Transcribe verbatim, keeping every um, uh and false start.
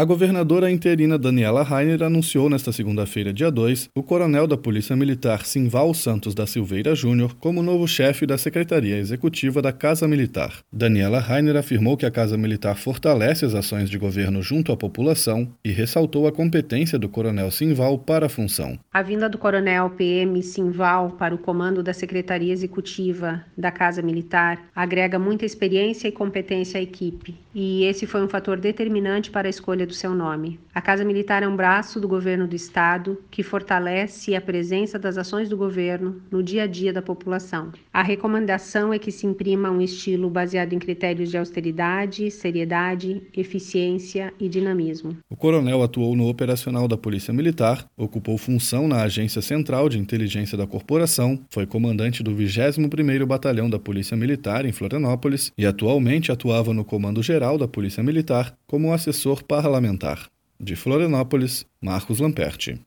A governadora interina Daniela Rainer anunciou nesta segunda-feira, dia dois, o coronel da Polícia Militar Simval Santos da Silveira Júnior como novo chefe da Secretaria Executiva da Casa Militar. Daniela Rainer afirmou que a Casa Militar fortalece as ações de governo junto à população e ressaltou a competência do coronel Simval para a função. A vinda do coronel P M Simval para o comando da Secretaria Executiva da Casa Militar agrega muita experiência e competência à equipe, e esse foi um fator determinante para a escolha do seu nome. A Casa Militar é um braço do governo do Estado que fortalece a presença das ações do governo no dia a dia da população. A recomendação é que se imprima um estilo baseado em critérios de austeridade, seriedade, eficiência e dinamismo. O coronel atuou no operacional da Polícia Militar, ocupou função na Agência Central de Inteligência da Corporação, foi comandante do vigésimo primeiro Batalhão da Polícia Militar em Florianópolis e atualmente atuava no Comando Geral da Polícia Militar como assessor parlamentar. De Florianópolis, Marcos Lamperti.